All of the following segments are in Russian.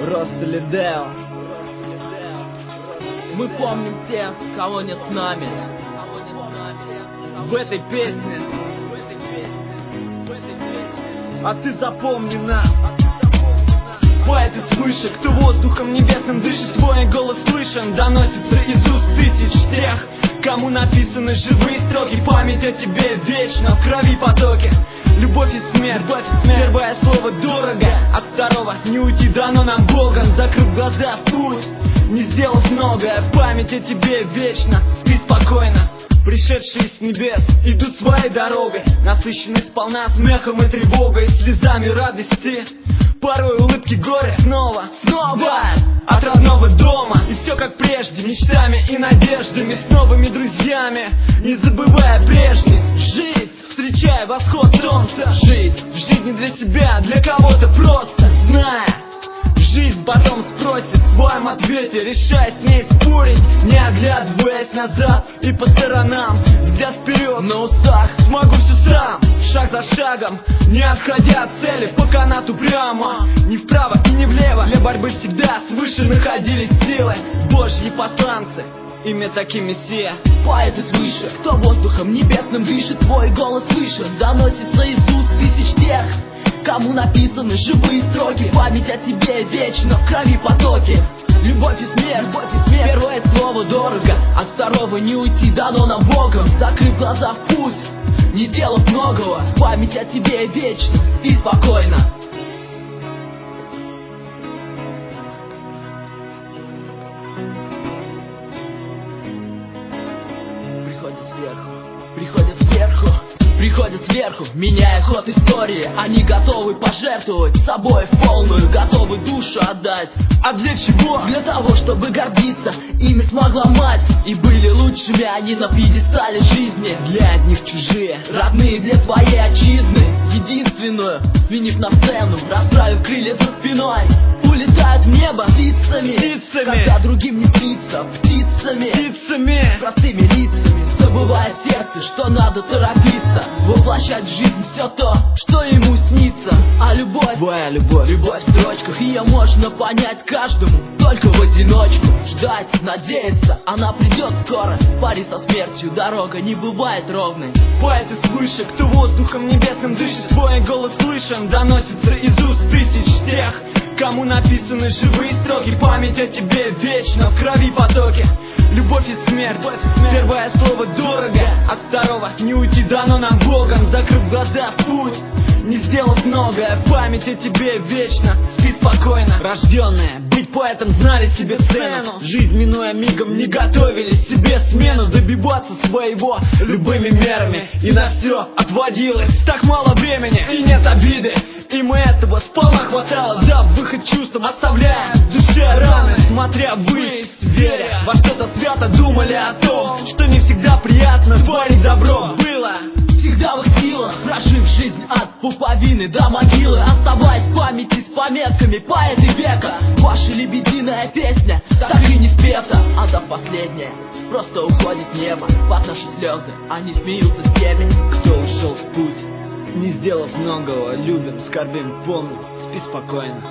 Просто Лидео. Мы помним тех, кого нет с нами. В этой песне. А ты запомни нас. Поэты свыше, кто воздухом небесным дышит, твой голос слышен, доносится из уст тысяч тех, кому написаны живые строки. Память о тебе вечно в крови потоки. Любовь и смерть, первое слово дорого, от второго не уйти дано нам Богом. Закрыв глаза в путь, не сделав многое, память о тебе вечно. Спи спокойно, пришедшие с небес идут своей дорогой, насыщенной сполна смехом и тревогой, слезами радости, порой улыбки горя. Снова от родного дома, и все как прежде, мечтами и надеждами, с новыми друзьями, не забывая прежних. Жить, встречая восход солнца, жить в жизни для себя, для кого-то просто, зная, жизнь потом спросит в своем ответе, решая с ней спорить, не оглядываясь назад и по сторонам. Взгляд вперед, на устах смогу все сам, шаг за шагом, не отходя от цели, по канату прямо, ни вправо и ни влево. Для борьбы всегда свыше находились силы, Божьи посланцы, имя таки Мессия. Поэты свыше, кто воздухом небесным дышит, твой голос слышен, доносится из уст тысяч тех, кому написаны живые строки. Память о тебе вечно в крови потоки. Любовь и смерть, первое слово дорого, от второго не уйти дано нам Богом. Закрыв глаза в путь, не сделав многого, память о тебе вечно и спокойно. Приходят сверху, меняя ход истории. Они готовы пожертвовать собой в полную, готовы душу отдать. А для чего? Для того, чтобы гордиться ими смогла мать, и были лучшими они на пьедестале жизни. Для одних чужие, родные для твоей отчизны. Единственную, сменив на сцену, расправив крылья за спиной, улетают в небо птицами, когда другим не спится. Птицами, простыми лицами, забывая сердце, что надо торопиться, воплощать в жизнь все то, что ему снится. А любовь, твоя любовь в строчках, ее можно понять каждому только в одиночку. Ждать, надеяться, она придет скоро. В паре со смертью дорога не бывает ровной. Поэты свыше, кто воздухом небесным дышит, твой голос слышен, доносится из уст тысяч тех, кому написаны живые строки. Память о тебе вечно в крови потоки. Любовь и смерть, первое слово дорого, от второго не уйти дано нам Богом. Закрыв глаза в путь, не сделав многое, память о тебе вечно. Спи спокойно, рожденные быть поэтом знали себе цену. Жизнь минуя мигом не готовили себе смену. Добиваться своего любыми мерами, и на все отводилось так мало времени. И нет обиды, им этого сполна хватало, дав выход чувствам, оставляя в душе раны. Смотря ввысь, веря во что-то свято, думали о том, что не всегда приятно творить добро было. Всегда в их силах, прожив жизнь от пуповины до могилы, оставаясь в памяти с пометками поэты века. Ваша лебединая песня так и не спета, а до последняя просто уходит в небо. Под наши слезы они смеются с теми, кто ушел в путь, не сделав многого. Любим, скорбим, помни, спи спокойно.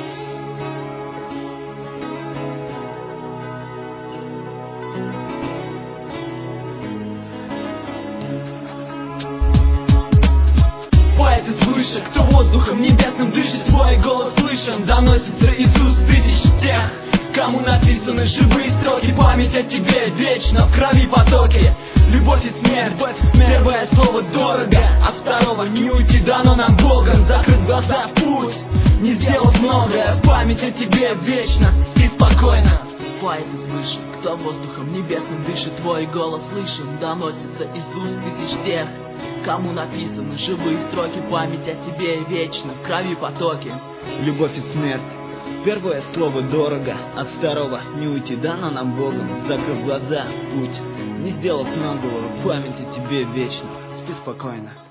Поэты свыше, кто воздухом небесным дышит, твой голос слышен, доносится из уст тысяч тех, кому написаны живые строки. Память о тебе вечно в крови потоки. Любовь и смерть, первое слово дорого, от второго не уйти дано нам Богом. Закрыв глаза в путь, не сделав многое, память о тебе вечно. Спи спокойно. Поэты свыше, кто воздухом небесным дышит, твой голос слышен, доносится из уст тысяч тех, кому написаны живые строки. Память о тебе вечно в крови потоки. Любовь и смерть, первое слово дорого, от второго не уйти дано нам Богом. Закрыв глаза в путь, не сделав многого, память о тебе вечно. Спи спокойно.